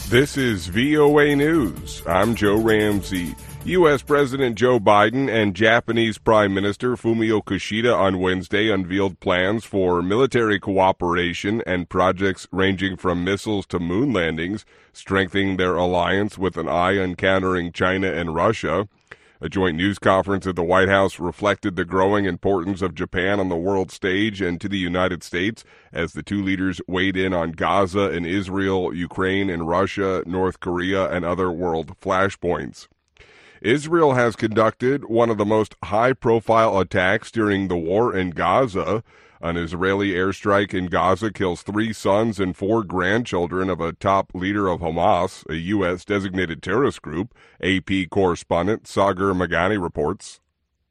This is VOA News. I'm Joe Ramsey. U.S. President Joe Biden and Japanese Prime Minister Fumio Kishida on Wednesday unveiled plans for military cooperation and projects ranging from missiles to moon landings, strengthening their alliance with an eye on countering China and Russia. A joint news conference at the White House reflected the growing importance of Japan on the world stage and to the United States as the two leaders weighed in on Gaza and Israel, Ukraine and Russia, North Korea, and other world flashpoints. Israel has conducted one of the most high-profile attacks during the war in Gaza. An Israeli airstrike in Gaza kills 3 sons and 4 grandchildren of a top leader of Hamas, a U.S.-designated terrorist group, AP correspondent Sagar Meghani reports.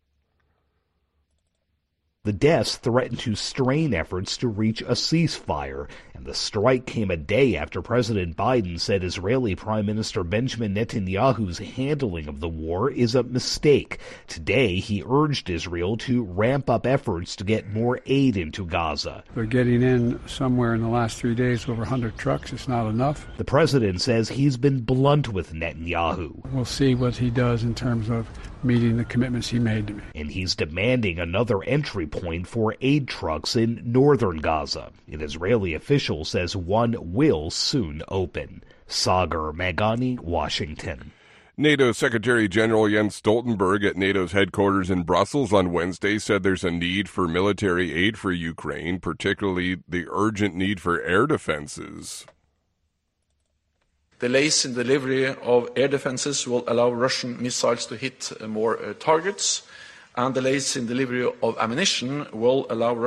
The deaths threatened to strain efforts to reach a ceasefire, and the strike came a day after President Biden said Israeli Prime Minister Benjamin Netanyahu's handling of the war is a mistake. Today, he urged Israel to ramp up efforts to get more aid into Gaza. They're getting in somewhere in the last 3 days, over 100 trucks. It's not enough. The president says he's been blunt with Netanyahu. We'll see what he does in terms of meeting the commitments he made to me. And he's demanding another entry point for aid trucks in northern Gaza. An Israeli official says one will soon open. Sagar Meghani, Washington. NATO Secretary General Jens Stoltenberg at NATO's headquarters in Brussels on Wednesday said there's a need for military aid for Ukraine, particularly the urgent need for air defenses. Delays in delivery of air defenses will allow Russian missiles to hit more targets, and delays in delivery of ammunition will allow